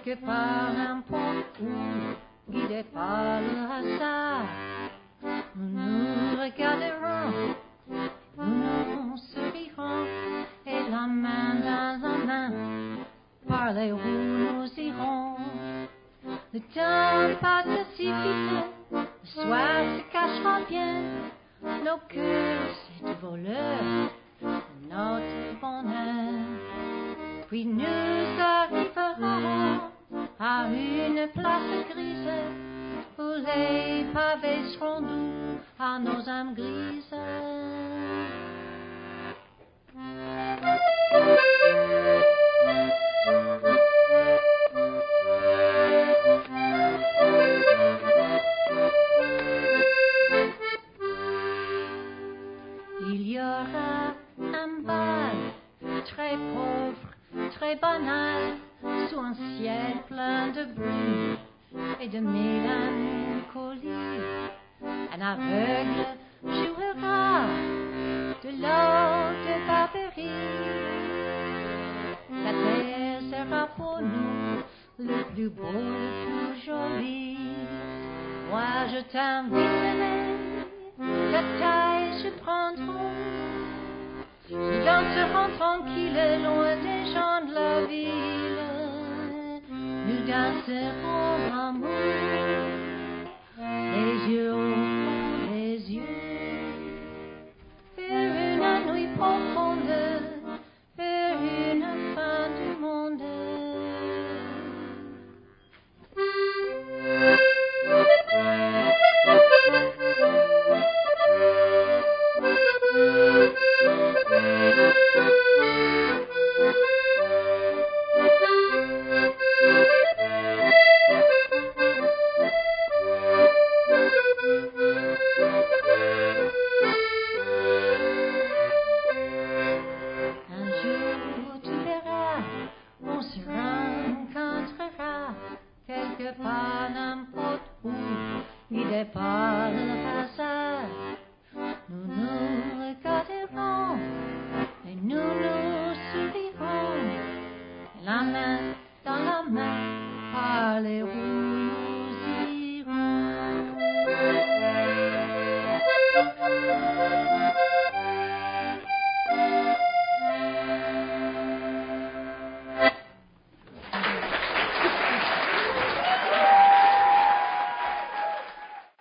quelque part n'importe où, guidés par le hasard. Nous nous regarderons, nous nous sourirons, et la main dans la main, par les roues nous irons. Le temps passe si vite, le soir se cachera bien, nos cœurs, c'est voleurs, notre bonheur. Puis nous arriverons à une place grise, où les pavés seront doux à nos âmes grises. Il y aura un bal très pauvre, très banal, sous un ciel plein de brume et de mélancolie. Un aveugle jouera de l'or de Barberie. La terre sera pour nous le plus beau, le plus joli. Moi je t'inviterai, ta taille je prendrai. Nous danserons tranquille, loin des gens de la ville. Nous danserons amour, les yeux au fond des yeux, vers une nuit profonde, vers une fin du monde. Quelque part n'importe où, guidé par